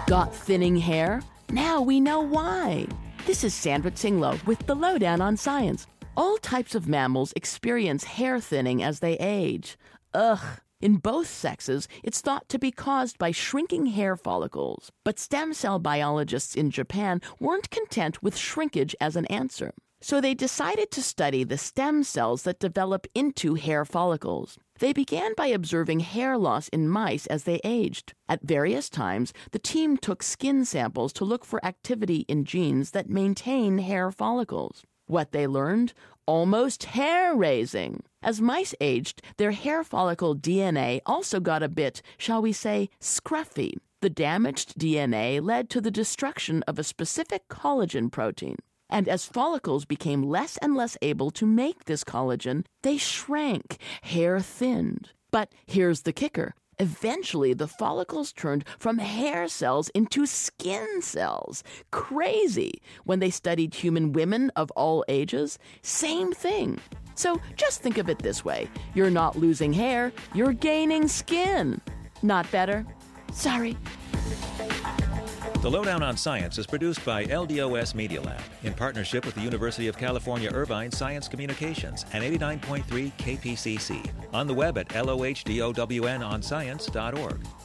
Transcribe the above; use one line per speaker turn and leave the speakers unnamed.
Got thinning hair? Now we know why. This is Sandra Tinglow with the Lowdown on Science. All types of mammals experience hair thinning as they age. Ugh. In both sexes, it's thought to be caused by shrinking hair follicles. But stem cell biologists in Japan weren't content with shrinkage as an answer. So they decided to study the stem cells that develop into hair follicles. They began by observing hair loss in mice as they aged. At various times, the team took skin samples to look for activity in genes that maintain hair follicles. What they learned? Almost hair-raising. As mice aged, their hair follicle DNA also got a bit, shall we say, scruffy. The damaged DNA led to the destruction of a specific collagen protein. And as follicles became less and less able to make this collagen, they shrank, hair thinned. But here's the kicker. Eventually, the follicles turned from hair cells into skin cells. Crazy! When they studied human women of all ages, same thing. So just think of it this way. You're not losing hair, you're gaining skin. Not better? Sorry.
The Lowdown on Science is produced by LDOS Media Lab in partnership with the University of California Irvine Science Communications and 89.3 KPCC. On the web at LOHDOWNonscience.org.